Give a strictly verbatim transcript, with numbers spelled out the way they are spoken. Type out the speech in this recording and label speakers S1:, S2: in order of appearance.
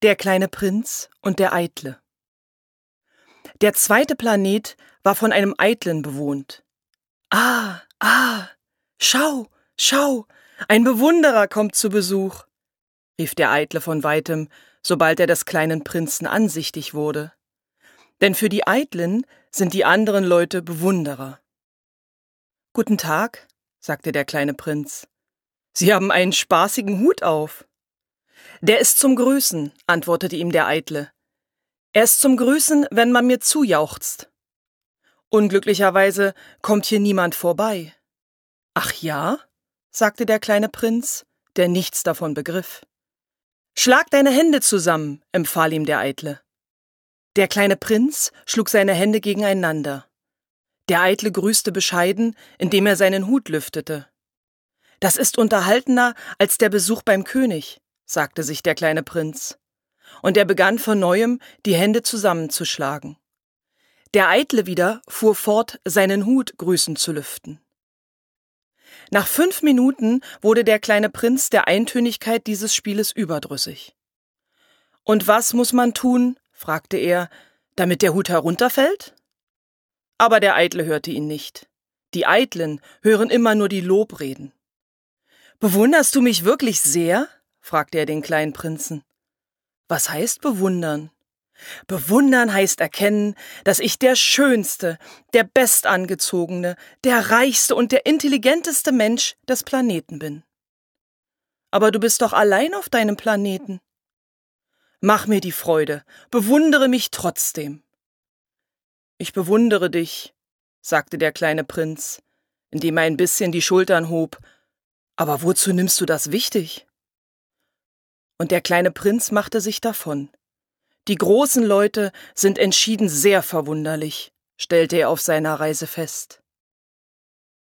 S1: Der kleine Prinz und der Eitle. Der zweite Planet war von einem Eitlen bewohnt. »Ah, ah, schau, schau, ein Bewunderer kommt zu Besuch«, rief der Eitle von weitem, sobald er des kleinen Prinzen ansichtig wurde. Denn für die Eitlen sind die anderen Leute Bewunderer. »Guten Tag«, sagte der kleine Prinz. »Sie haben einen spaßigen Hut auf.« »Der ist zum Grüßen«, antwortete ihm der Eitle. »Er ist zum Grüßen, wenn man mir zujauchzt. Unglücklicherweise kommt hier niemand vorbei.« »Ach ja?«, sagte der kleine Prinz, der nichts davon begriff. »Schlag deine Hände zusammen«, empfahl ihm der Eitle. Der kleine Prinz schlug seine Hände gegeneinander. Der Eitle grüßte bescheiden, indem er seinen Hut lüftete. »Das ist unterhaltener als der Besuch beim König«, sagte sich der kleine Prinz. Und er begann von neuem, die Hände zusammenzuschlagen. Der Eitle wieder fuhr fort, seinen Hut grüßend zu lüften. Nach fünf Minuten wurde der kleine Prinz der Eintönigkeit dieses Spieles überdrüssig. »Und was muss man tun?«, fragte er, »damit der Hut herunterfällt?« Aber der Eitle hörte ihn nicht. Die Eitlen hören immer nur die Lobreden. »Bewunderst du mich wirklich sehr?«, fragte er den kleinen Prinzen. »Was heißt bewundern?« »Bewundern heißt erkennen, dass ich der schönste, der bestangezogene, der reichste und der intelligenteste Mensch des Planeten bin.« »Aber du bist doch allein auf deinem Planeten.« »Mach mir die Freude, bewundere mich trotzdem.« »Ich bewundere dich«, sagte der kleine Prinz, indem er ein bisschen die Schultern hob. »Aber wozu nimmst du das wichtig?« Und der kleine Prinz machte sich davon. Die großen Leute sind entschieden sehr verwunderlich, stellte er auf seiner Reise fest.